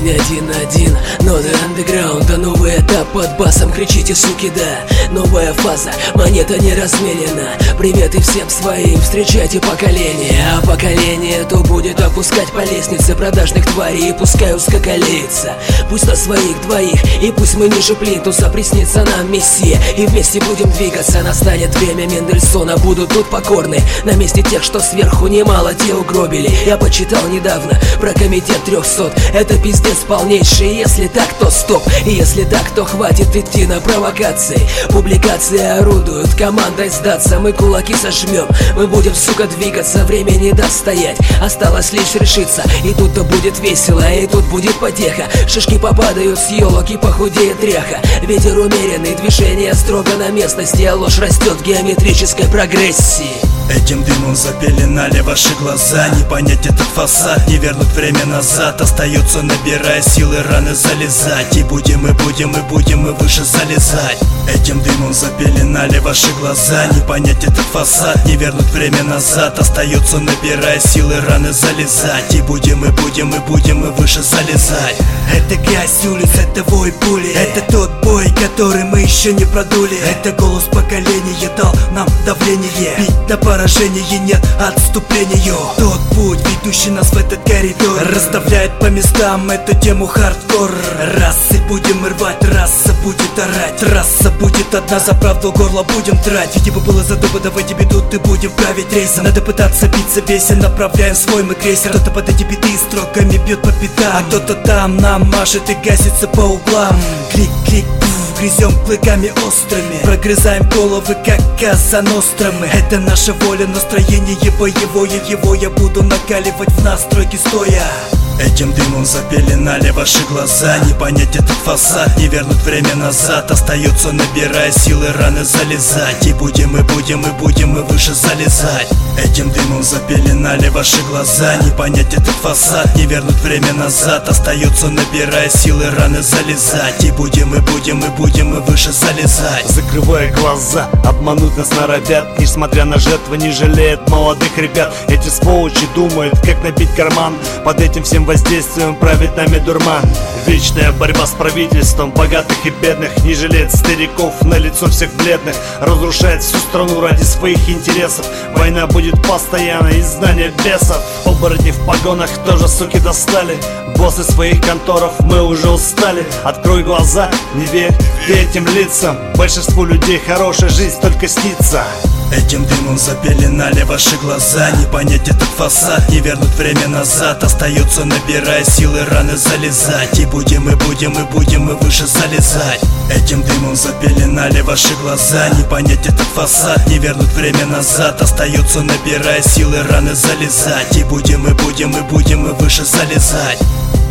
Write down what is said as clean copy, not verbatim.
день один, ноты андеграунда, новый этап под басом, кричите, суки, да. Новая фаза, монета не разменена. Приветы всем своим, встречайте поколение. А поколение то будет опускать по лестнице продажных тварей, и пускай ускакалится. Пусть на своих двоих, и пусть мы ниже плинтуса, приснится нам мессия, и вместе будем двигаться. Настанет время Мендельсона, будут тут покорны. На месте тех, что сверху немало те угробили. Я почитал недавно про комитет 300. Это пиздец полнейший, если так, то стоп. И если так, то хватит идти на провокации. Публикации орудуют, командой сдаться. Мы кулаки сожмем, мы будем, сука, двигаться. Время не даст стоять, осталось лишь решиться. И тут-то будет весело, и тут будет потеха. Шишки попадают с елок и похудеет ряха. Ветер умеренный, движение строго на местности, а ложь растет в геометрической прогрессии. Этим дымом запеленали ваши глаза. Не понять этот фасад, не вернуть время назад. Остается, набирая силы, раны залезать. И будем, и выше залезать. Этим дымом запеленали ваши глаза. Не понять этот фасад, не вернуть время назад. Остается, набирая силы, раны залезать. И будем, и выше залезать. Это грязь улиц, это вой пули. Это тот бой, который мы еще не продули. Это голос поколения дал нам давление. Бить на поражение, нет отступлению. Тот путь, ведущий нас в этот коридор, расставляет по местам эту тему хардкор. Расы будем рвать, раса будет орать. Трасса будет одна, за правду горло будем драть. Ведь бы было задумано, давайте беду, ты будем править рейсом. Надо пытаться биться весело, направляем свой мы крейсер. Кто-то под эти биты строками бьет по пятам, а кто-то там нам машет и гасится по углам. Клик-клик, грызем клыками острыми, прогрызаем головы, как казаностромы. Это наша воля, настроение боевое. Его я буду накаливать в настройке стоя. Этим дымом запеленали ваши глаза. Не понять этот фасад, не вернуть время назад. Остается, набирая силы, раны залезать. И будем, и выше залезать. Этим дымом запеленали ваши глаза. Не понять этот фасад, не вернуть время назад. Остается, набирая силы, раны залезать. И будем, и выше залезать. Закрывая глаза, обмануть нас норовят. Несмотря на жертвы, не жалеют молодых ребят. Эти сволочи думают, как набить карман. Под этим всем воздействием правит нами дурман. Вечная борьба с правительством богатых и бедных. Не жалеет стариков, на лицо всех бледных. Разрушает всю страну ради своих интересов. Война будет постоянно, изгнание бесов. Оборотни в погонах тоже, суки, достали. Боссы своих конторов, мы уже устали. Открой глаза, не верь ты этим лицам. Большинству людей хорошая жизнь только снится. Этим дымом запеленали ваши глаза. Не понять этот фасад, не вернуть время назад. Остается, набирая силы, раны залезать. И будем, и выше залезать. Этим дымом запеленали ваши глаза. Не понять этот фасад, не вернуть время назад. Остается, набирая силы, раны залезать. И будем, и выше залезать.